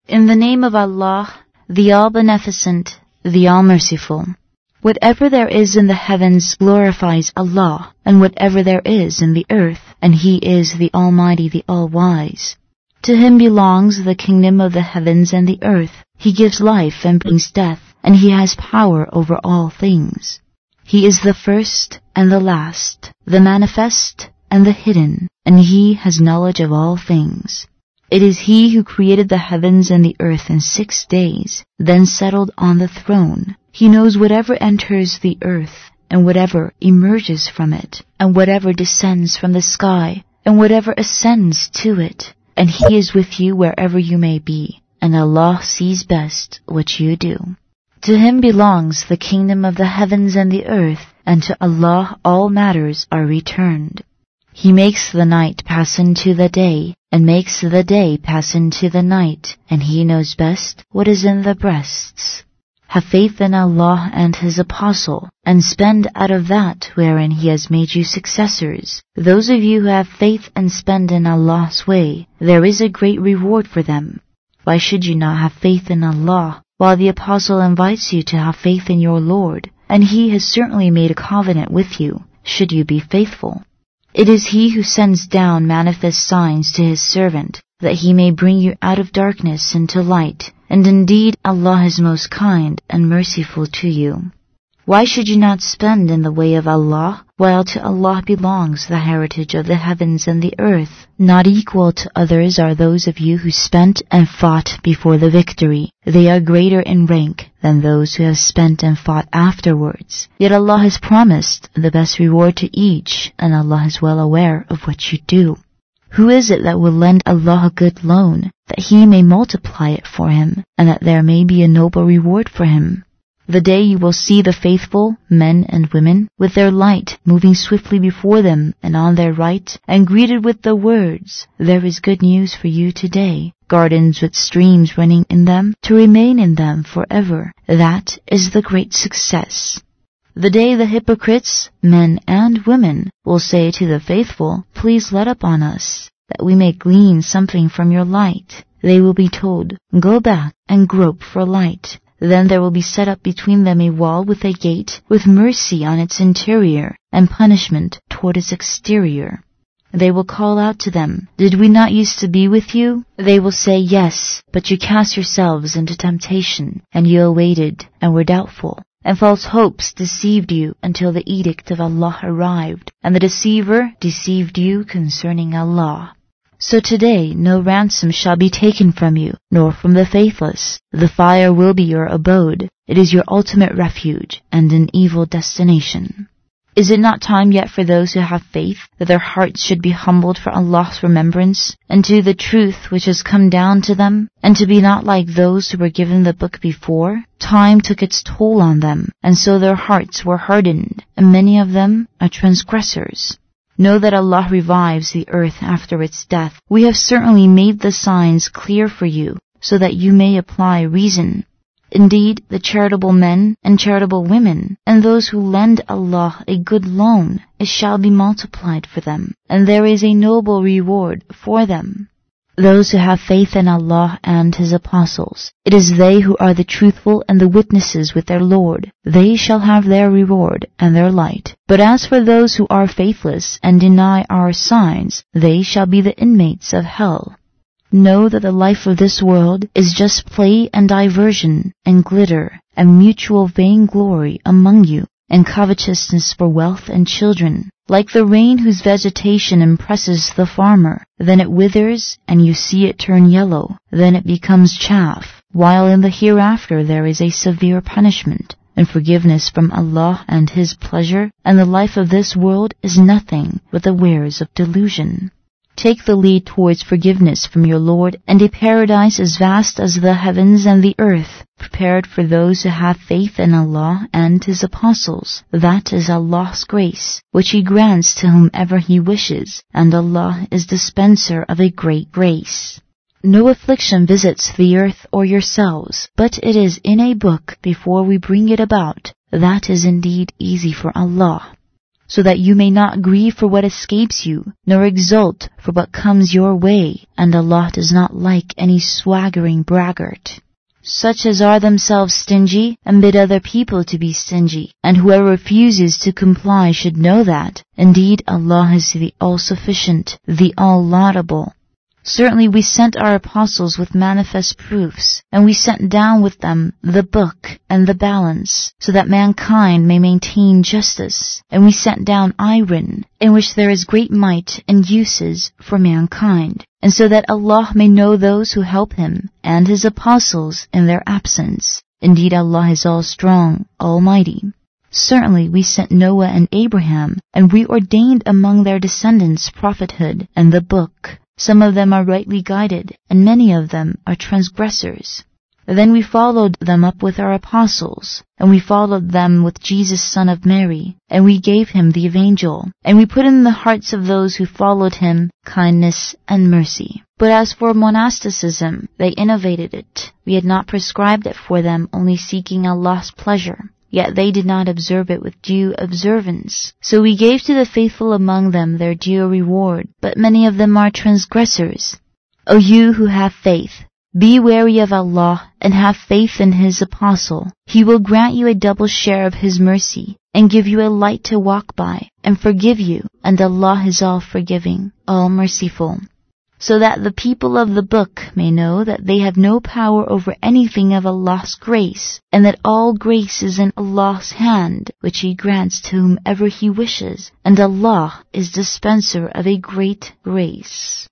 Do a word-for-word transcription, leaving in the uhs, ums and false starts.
In the name of Allah, the All-Beneficent, the All-Merciful. Whatever there is in the heavens glorifies Allah, and whatever there is in the earth, and He is the Almighty, the All-Wise. To Him belongs the kingdom of the heavens and the earth. He gives life and brings death, and He has power over all things. He is the first and the last, the manifest and the hidden, and He has knowledge of all things. It is He who created the heavens and the earth in six days, then settled on the throne. He knows whatever enters the earth, and whatever emerges from it, and whatever descends from the sky, and whatever ascends to it. And He is with you wherever you may be, and Allah sees best what you do. To Him belongs the kingdom of the heavens and the earth, and to Allah all matters are returned. He makes the night pass into the day, and makes the day pass into the night, and He knows best what is in the breasts. Have faith in Allah and His Apostle, and spend out of that wherein He has made you successors. Those of you who have faith and spend in Allah's way, there is a great reward for them. Why should you not have faith in Allah, while the Apostle invites you to have faith in your Lord, and He has certainly made a covenant with you, should you be faithful? It is He who sends down manifest signs to His servant, that He may bring you out of darkness into light, and indeed Allah is most kind and merciful to you. Why should you not spend in the way of Allah, while to Allah belongs the heritage of the heavens and the earth? Not equal to others are those of you who spent and fought before the victory. They are greater in rank than those who have spent and fought afterwards. Yet Allah has promised the best reward to each, and Allah is well aware of what you do. Who is it that will lend Allah a good loan, that He may multiply it for him, and that there may be a noble reward for him? The day you will see the faithful, men and women, with their light moving swiftly before them and on their right, and greeted with the words, "There is good news for you today, gardens with streams running in them, to remain in them forever." That is the great success. The day the hypocrites, men and women, will say to the faithful, "Please let up on us, that we may glean something from your light." They will be told, "Go back and grope for light." Then there will be set up between them a wall with a gate, with mercy on its interior, and punishment toward its exterior. They will call out to them, "Did we not used to be with you?" They will say, "Yes, but you cast yourselves into temptation, and you awaited, and were doubtful. And false hopes deceived you until the edict of Allah arrived, and the deceiver deceived you concerning Allah. So today no ransom shall be taken from you, nor from the faithless. The fire will be your abode. It is your ultimate refuge, and an evil destination. Is it not time yet for those who have faith, that their hearts should be humbled for Allah's remembrance, and to the truth which has come down to them, and to be not like those who were given the book before? Time took its toll on them, and so their hearts were hardened, and many of them are transgressors. Know that Allah revives the earth after its death. We have certainly made the signs clear for you, so that you may apply reason. Indeed, the charitable men and charitable women, and those who lend Allah a good loan, it shall be multiplied for them, and there is a noble reward for them. Those who have faith in Allah and His Apostles, it is they who are the truthful and the witnesses with their Lord. They shall have their reward and their light. But as for those who are faithless and deny our signs, they shall be the inmates of hell. Know that the life of this world is just play and diversion, and glitter, and mutual vainglory among you, and covetousness for wealth and children, like the rain whose vegetation impresses the farmer. Then it withers, and you see it turn yellow. Then it becomes chaff, while in the hereafter there is a severe punishment, and forgiveness from Allah and His pleasure, and the life of this world is nothing but the wares of delusion. Take the lead towards forgiveness from your Lord, and a paradise as vast as the heavens and the earth, prepared for those who have faith in Allah and His Apostles. That is Allah's grace, which He grants to whomever He wishes, and Allah is dispenser of a great grace. No affliction visits the earth or yourselves, but it is in a book before we bring it about. That is indeed easy for Allah. so that you may not grieve for what escapes you, nor exult for what comes your way, and Allah does not like any swaggering braggart. Such as are themselves stingy and bid other people to be stingy, and whoever refuses to comply should know that, indeed, Allah is the all-sufficient, the all-laudable. Certainly we sent our apostles with manifest proofs, and we sent down with them the book and the balance, so that mankind may maintain justice. And we sent down iron, in which there is great might and uses for mankind, and so that Allah may know those who help Him and His apostles in their absence. Indeed, Allah is all-strong, almighty. Certainly we sent Noah and Abraham, and we ordained among their descendants prophethood and the book. Some of them are rightly guided, and many of them are transgressors. Then we followed them up with our apostles, and we followed them with Jesus son of Mary, and we gave him the evangel, and we put in the hearts of those who followed him kindness and mercy. But as for monasticism, they innovated it. We had not prescribed it for them, only seeking Allah's pleasure. Yet they did not observe it with due observance. So we gave to the faithful among them their due reward, but many of them are transgressors. O you who have faith, be wary of Allah and have faith in His apostle. He will grant you a double share of His mercy, and give you a light to walk by, and forgive you, and Allah is all forgiving, all merciful. So that the people of the book may know that they have no power over anything of Allah's grace, and that all grace is in Allah's hand, which He grants to whomever He wishes, and Allah is dispenser of a great grace.